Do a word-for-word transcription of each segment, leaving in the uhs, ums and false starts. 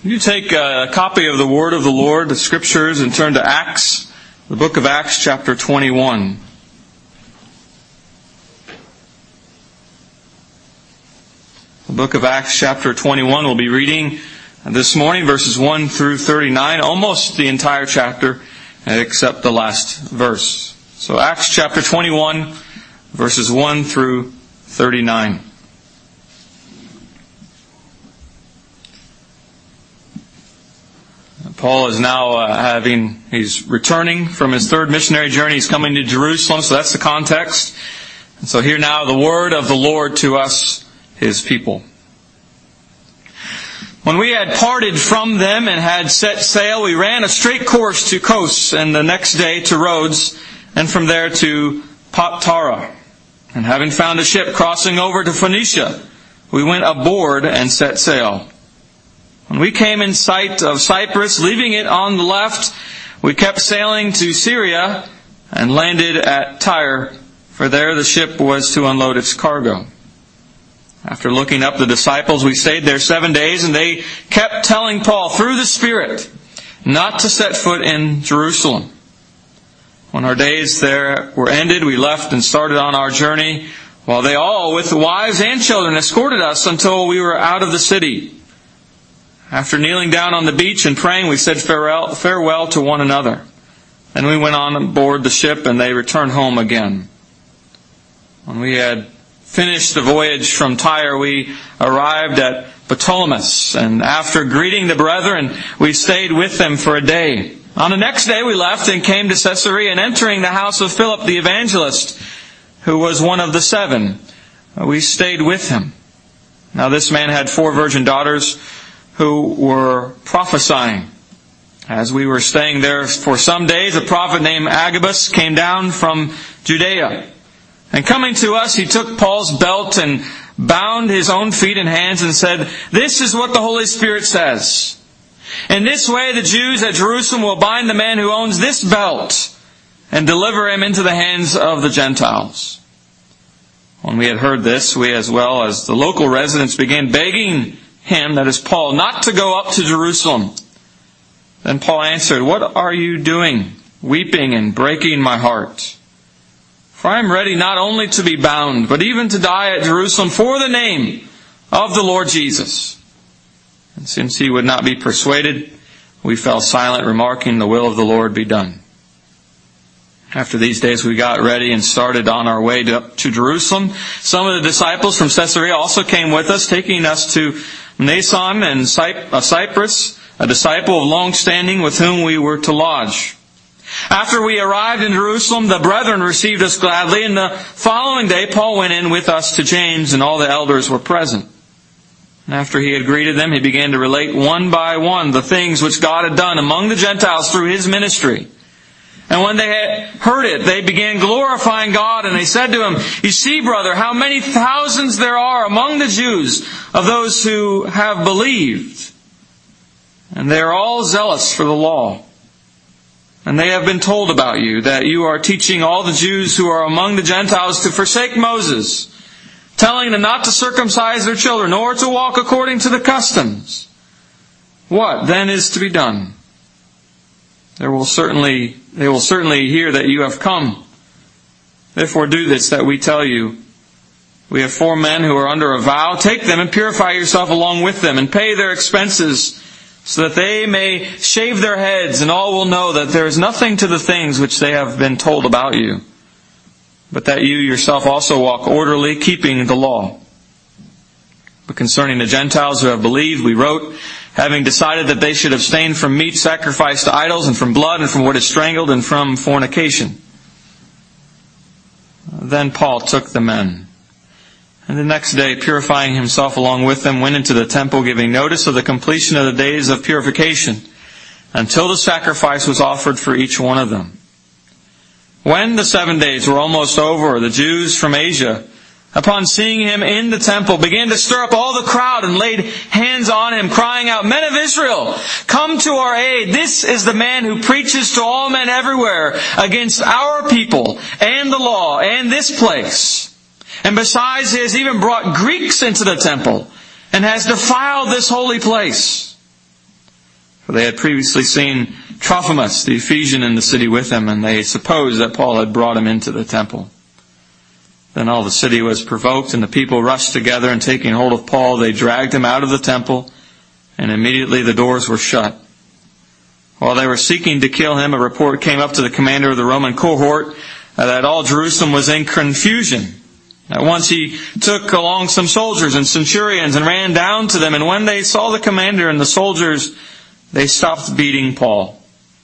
You take a copy of the Word of the Lord, the Scriptures, and turn to Acts, the book of Acts, chapter twenty-one. The book of Acts, chapter twenty-one, we'll be reading this morning, verses one through thirty-nine, almost the entire chapter, except the last verse. So Acts, chapter twenty-one, verses one through thirty-nine. Paul is now uh, having, he's returning from his third missionary journey. He's coming to Jerusalem, so that's the context. And so hear now the word of the Lord to us, His people. When we had parted from them and had set sail, we ran a straight course to Kos, and the next day to Rhodes, and from there to Patara. And having found a ship crossing over to Phoenicia, we went aboard and set sail. When we came in sight of Cyprus, leaving it on the left, we kept sailing to Syria and landed at Tyre, for there the ship was to unload its cargo. After looking up the disciples, we stayed there seven days, and they kept telling Paul through the Spirit not to set foot in Jerusalem. When our days there were ended, we left and started on our journey, while they all, with wives and children, escorted us until we were out of the city. After kneeling down on the beach and praying, we said farewell, farewell to one another. Then we went on board the ship, and they returned home again. When we had finished the voyage from Tyre, we arrived at Ptolemais, and after greeting the brethren, we stayed with them for a day. On the next day we left and came to Caesarea, and entering the house of Philip the evangelist, who was one of the seven, we stayed with him. Now this man had four virgin daughters who were prophesying. As we were staying there for some days, a prophet named Agabus came down from Judea. And coming to us, he took Paul's belt and bound his own feet and hands and said, "This is what the Holy Spirit says. In this way the Jews at Jerusalem will bind the man who owns this belt and deliver him into the hands of the Gentiles." When we had heard this, we as well as the local residents began begging him, that is Paul, not to go up to Jerusalem. Then Paul answered, "What are you doing, weeping and breaking my heart? For I am ready not only to be bound, but even to die at Jerusalem for the name of the Lord Jesus." And since he would not be persuaded, we fell silent, remarking, "The will of the Lord be done." After these days we got ready and started on our way to, up to Jerusalem. Some of the disciples from Caesarea also came with us, taking us to Mnason and Cyprus, a disciple of long standing with whom we were to lodge. After we arrived in Jerusalem, the brethren received us gladly, and the following day Paul went in with us to James, and all the elders were present. And after he had greeted them, he began to relate one by one the things which God had done among the Gentiles through his ministry. And when they had heard it, they began glorifying God, and they said to him, "You see, brother, how many thousands there are among the Jews of those who have believed. And they are all zealous for the law. And they have been told about you, that you are teaching all the Jews who are among the Gentiles to forsake Moses, telling them not to circumcise their children, nor to walk according to the customs. What then is to be done? There will certainly, they will certainly hear that you have come. Therefore do this that we tell you. We have four men who are under a vow. Take them and purify yourself along with them, and pay their expenses, so that they may shave their heads, and all will know that there is nothing to the things which they have been told about you, but that you yourself also walk orderly, keeping the law. But concerning the Gentiles who have believed, we wrote, having decided that they should abstain from meat sacrificed to idols, and from blood, and from what is strangled, and from fornication." Then Paul took the men, and the next day, purifying himself along with them, went into the temple, giving notice of the completion of the days of purification, until the sacrifice was offered for each one of them. When the seven days were almost over, the Jews from Asia, upon seeing him in the temple, began to stir up all the crowd and laid hands on him, crying out, "Men of Israel, come to our aid. This is the man who preaches to all men everywhere against our people and the law and this place. And besides, he has even brought Greeks into the temple and has defiled this holy place." For they had previously seen Trophimus, the Ephesian, in the city with him, and they supposed that Paul had brought him into the temple. Then all the city was provoked, and the people rushed together, and taking hold of Paul, they dragged him out of the temple, and immediately the doors were shut. While they were seeking to kill him, a report came up to the commander of the Roman cohort that all Jerusalem was in confusion. At once he took along some soldiers and centurions and ran down to them, and when they saw the commander and the soldiers, they stopped beating Paul.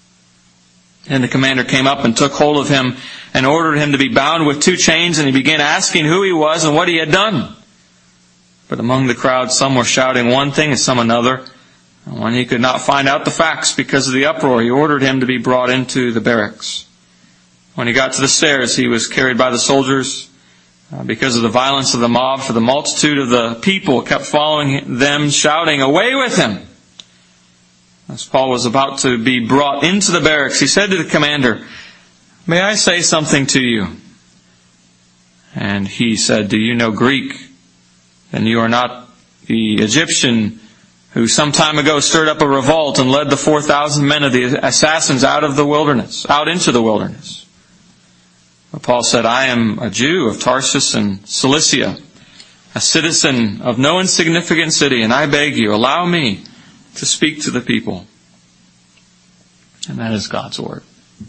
And the commander came up and took hold of him and ordered him to be bound with two chains, and he began asking who he was and what he had done. But among the crowd some were shouting one thing and some another. And when he could not find out the facts because of the uproar, he ordered him to be brought into the barracks. When he got to the stairs, he was carried by the soldiers uh, because of the violence of the mob, for the multitude of the people kept following them, shouting, "Away with him!" As Paul was about to be brought into the barracks, he said to the commander, "May I say something to you?" And he said, "Do you know Greek? Then you are not the Egyptian who some time ago stirred up a revolt and led the four thousand men of the assassins out of the wilderness, out into the wilderness." But Paul said, "I am a Jew of Tarsus in Cilicia, a citizen of no insignificant city, and I beg you, allow me to speak to the people." And that is God's Word.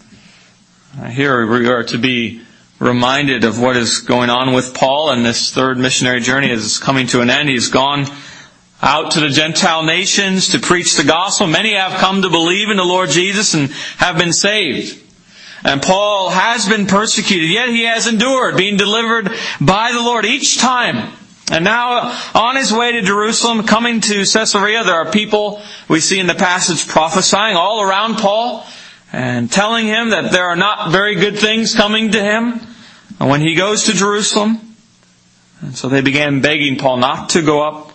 Here we are to be reminded of what is going on with Paul, and this third missionary journey is coming to an end. He's gone out to the Gentile nations to preach the gospel. Many have come to believe in the Lord Jesus and have been saved. And Paul has been persecuted, yet he has endured, being delivered by the Lord each time. And now, on his way to Jerusalem, coming to Caesarea, there are people we see in the passage prophesying all around Paul and telling him that there are not very good things coming to him when he goes to Jerusalem. And so they began begging Paul not to go up.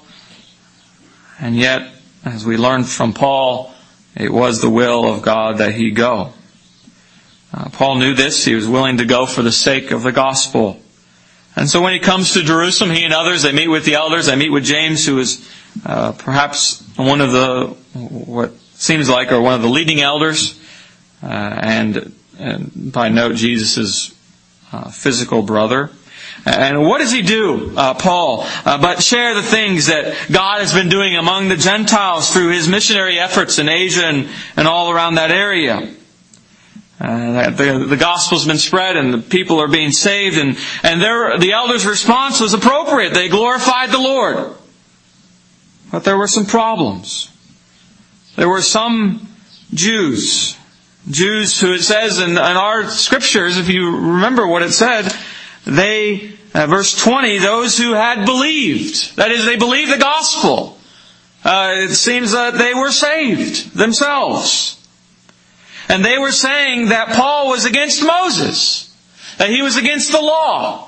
And yet, as we learned from Paul, it was the will of God that he go. Uh, Paul knew this. He was willing to go for the sake of the gospel. And so when he comes to Jerusalem, he and others, they meet with the elders. They meet with James, who is uh, perhaps one of the, what seems like, or one of the leading elders. Uh, and, and by note, Jesus' uh, physical brother. And what does he do, uh, Paul, uh, but share the things that God has been doing among the Gentiles through his missionary efforts in Asia and, and all around that area. Uh, the, the gospel's been spread and the people are being saved, and, and their, the elders' response was appropriate. They glorified the Lord. But there were some problems. There were some Jews, Jews who, it says in, in our scriptures, if you remember what it said, they, uh, verse twenty, those who had believed, that is, they believed the gospel. Uh, it seems that they were saved themselves. And they were saying that Paul was against Moses, that he was against the law.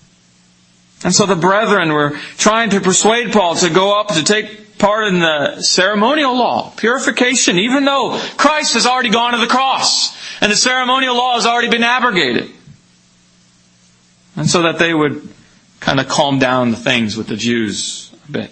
And so the brethren were trying to persuade Paul to go up to take part in the ceremonial law, purification, even though Christ has already gone to the cross and the ceremonial law has already been abrogated. And so that they would kind of calm down the things with the Jews a bit.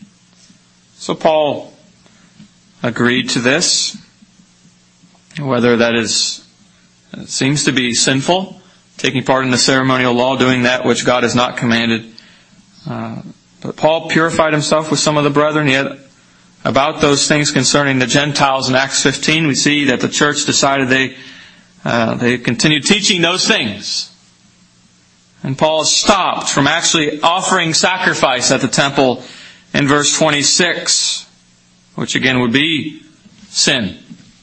So Paul agreed to this. Whether that is, it seems to be sinful, taking part in the ceremonial law, doing that which God has not commanded. Uh, but Paul purified himself with some of the brethren. Yet about those things concerning the Gentiles in Acts fifteen, we see that the church decided they uh, they continued teaching those things. And Paul stopped from actually offering sacrifice at the temple in verse twenty-six, which again would be sin.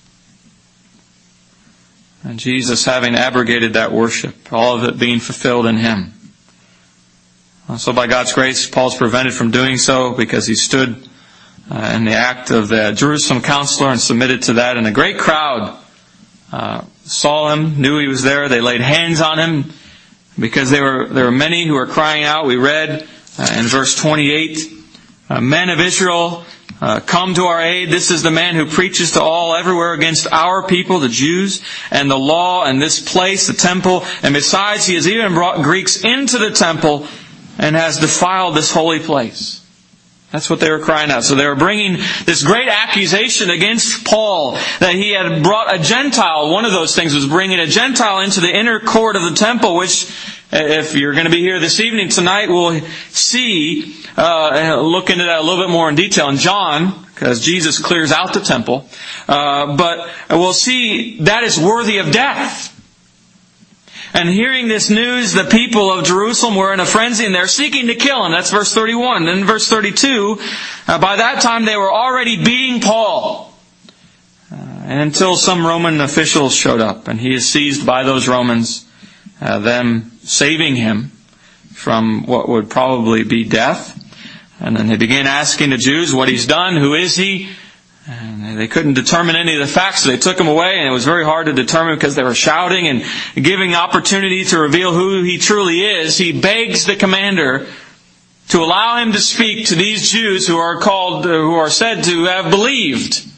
And Jesus having abrogated that worship, all of it being fulfilled in Him. So by God's grace, Paul's prevented from doing so because he stood uh, in the act of the Jerusalem counselor and submitted to that. And a great crowd uh, saw him, knew he was there. They laid hands on him because there were there were many who were crying out. We read uh, in verse twenty-eight, uh, "Men of Israel, Uh, come to our aid. This is the man who preaches to all everywhere against our people, the Jews, and the law, and this place, the temple. And besides, he has even brought Greeks into the temple and has defiled this holy place." That's what they were crying out. So they were bringing this great accusation against Paul that he had brought a Gentile. One of those things was bringing a Gentile into the inner court of the temple, which, if you're going to be here this evening tonight, we'll see, uh, and look into that a little bit more in detail in John, because Jesus clears out the temple. Uh, but we'll see that is worthy of death. And hearing this news, the people of Jerusalem were in a frenzy and they're seeking to kill him. That's verse thirty-one. Then verse thirty-two, uh, by that time they were already beating Paul. Uh, and until some Roman officials showed up and he is seized by those Romans, uh, them saving him from what would probably be death. And then they began asking the Jews what he's done, who is he? And they couldn't determine any of the facts, so they took him away, and it was very hard to determine because they were shouting and giving opportunity to reveal who he truly is. He begs the commander to allow him to speak to these Jews who are called, who are said to have believed.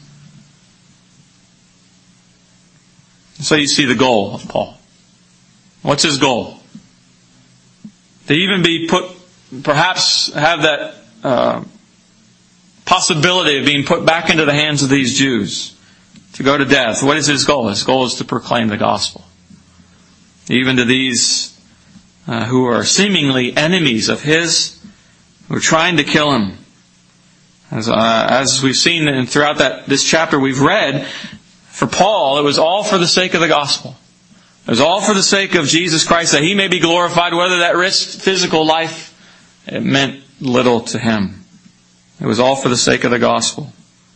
So you see the goal of Paul. What's his goal? To even be put, perhaps have that uh, possibility of being put back into the hands of these Jews, to go to death. What is his goal? His goal is to proclaim the gospel. Even to these uh, who are seemingly enemies of his, who are trying to kill him. As, uh, as we've seen in, throughout that this chapter we've read, for Paul, it was all for the sake of the gospel. It was all for the sake of Jesus Christ, that he may be glorified. Whether that risked physical life, it meant little to him. It was all for the sake of the gospel.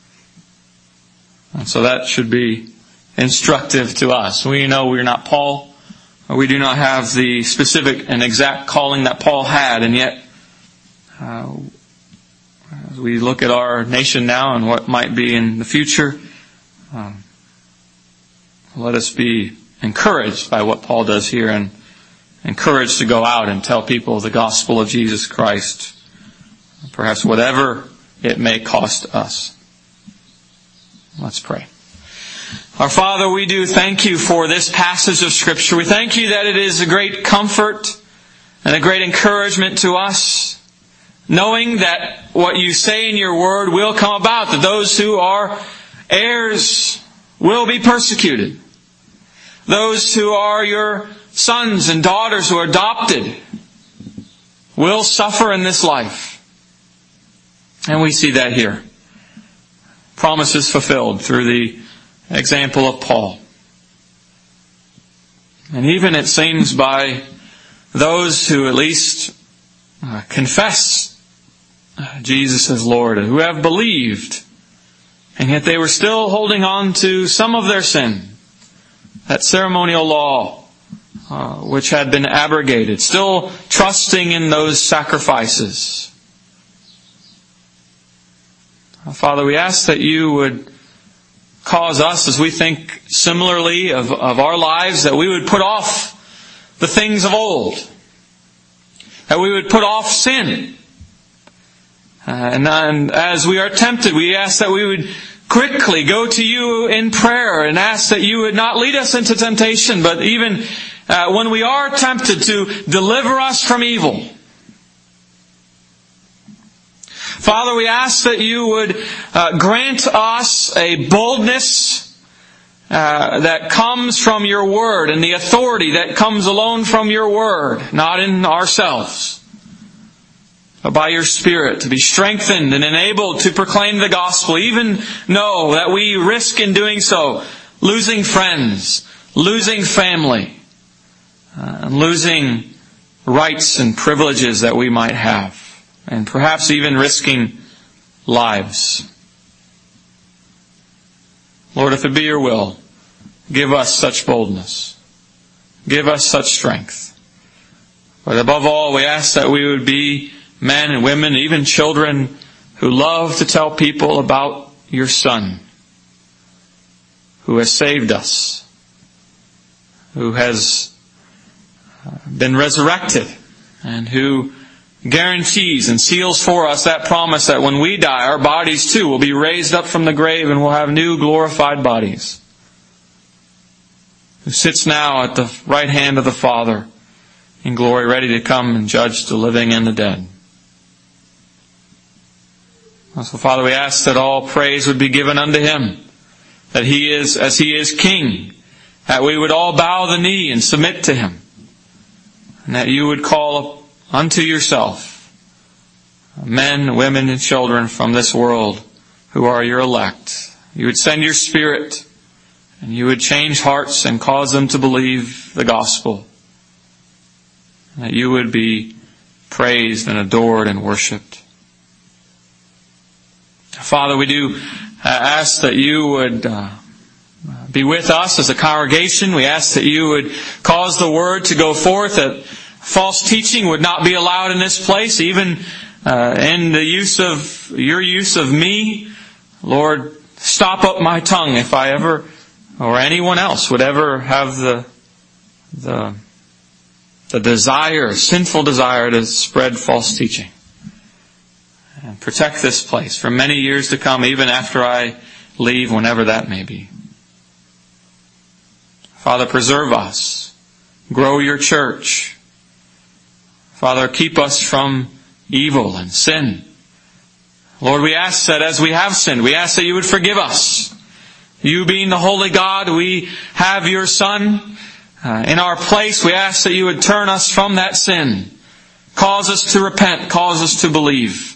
And so that should be instructive to us. We know we're not Paul. We do not have the specific and exact calling that Paul had. And yet, uh, as we look at our nation now and what might be in the future, um, let us be encouraged by what Paul does here, and encouraged to go out and tell people the gospel of Jesus Christ. Perhaps whatever it may cost us. Let's pray. Our Father, we do thank you for this passage of Scripture. We thank you that it is a great comfort and a great encouragement to us, knowing that what you say in your word will come about, that those who are heirs will be persecuted. Those who are your sons and daughters who are adopted will suffer in this life. And we see that here. Promises fulfilled through the example of Paul. And even it seems by those who at least uh, confess uh, Jesus as Lord, who have believed, and yet they were still holding on to some of their sin. That ceremonial law, uh, which had been abrogated, still trusting in those sacrifices. Father, we ask that you would cause us, as we think similarly of, of our lives, that we would put off the things of old. That we would put off sin. Uh, and, and as we are tempted, we ask that we would quickly go to you in prayer and ask that you would not lead us into temptation, but even uh, when we are tempted, to deliver us from evil. Father, we ask that you would uh, grant us a boldness uh, that comes from your word, and the authority that comes alone from your word, not in ourselves, but by your Spirit, to be strengthened and enabled to proclaim the gospel, even know that we risk in doing so losing friends, losing family, uh, and losing rights and privileges that we might have. And perhaps even risking lives. Lord, if it be your will, give us such boldness. Give us such strength. But above all, we ask that we would be men and women, even children, who love to tell people about your Son, who has saved us, who has been resurrected, and who guarantees and seals for us that promise that when we die, our bodies too will be raised up from the grave and we'll have new glorified bodies. Who sits now at the right hand of the Father in glory, ready to come and judge the living and the dead. So, Father, we ask that all praise would be given unto Him, that He is, as He is King, that we would all bow the knee and submit to Him, and that You would call unto Yourself men, women, and children from this world who are Your elect. You would send Your Spirit, and You would change hearts and cause them to believe the gospel, and that You would be praised and adored and worshipped. Father, we do ask that You would uh, be with us as a congregation. We ask that You would cause the word to go forth, that false teaching would not be allowed in this place, even uh, in the use of Your use of me. Lord, stop up my tongue if I ever, or anyone else would ever have the the the desire, sinful desire to spread false teaching. And protect this place for many years to come, even after I leave, whenever that may be. Father, preserve us. Grow Your church. Father, keep us from evil and sin. Lord, we ask that as we have sinned, we ask that You would forgive us. You being the holy God, we have Your Son uh, in our place. We ask that You would turn us from that sin. Cause us to repent. Cause us to believe.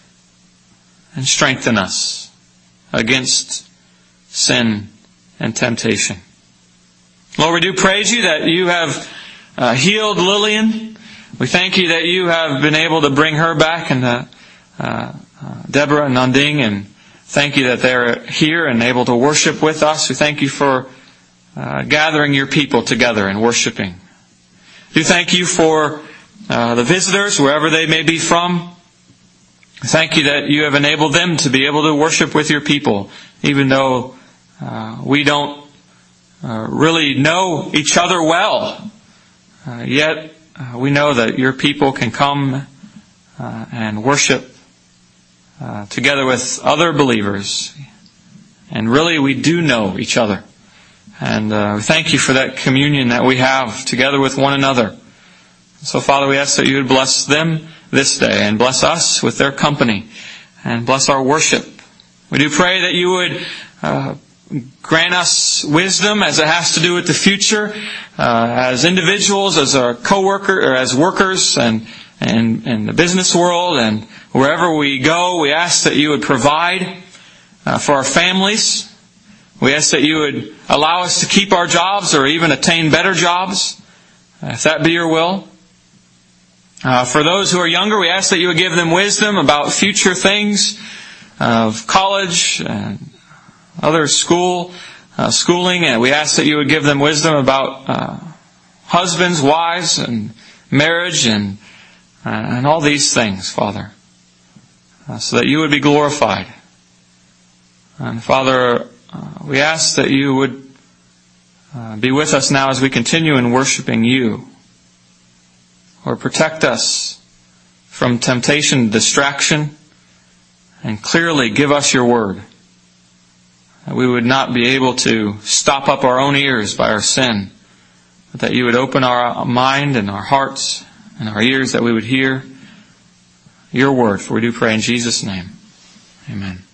And strengthen us against sin and temptation. Lord, we do praise You that You have uh, healed Lillian. We thank You that You have been able to bring her back, and uh, uh, Deborah and Nanding, and thank You that they're here and able to worship with us. We thank You for uh, gathering Your people together and worshiping. We do thank You for uh, the visitors, wherever they may be from. Thank You that You have enabled them to be able to worship with Your people, even though uh, we don't uh, really know each other well. Uh, yet uh, we know that Your people can come uh, and worship uh, together with other believers. And really we do know each other. And uh, thank You for that communion that we have together with one another. So, Father, we ask that You would bless them this day and bless us with their company and bless our worship. We do pray that You would uh, grant us wisdom as it has to do with the future, uh, as individuals, as our co-worker, or as workers, and and in the business world, and wherever we go. We ask that You would provide uh, for our families. We ask that You would allow us to keep our jobs or even attain better jobs, if that be Your will. Uh, for those who are younger, we ask that You would give them wisdom about future things of college and other school, uh, schooling, and we ask that You would give them wisdom about uh, husbands, wives, and marriage, and uh, and all these things, Father, uh, so that You would be glorified. And Father, uh, we ask that You would uh, be with us now as we continue in worshiping You. Or protect us from temptation, distraction, and clearly give us Your word. That we would not be able to stop up our own ears by our sin, but that You would open our mind and our hearts and our ears, that we would hear Your word. For we do pray in Jesus' name. Amen.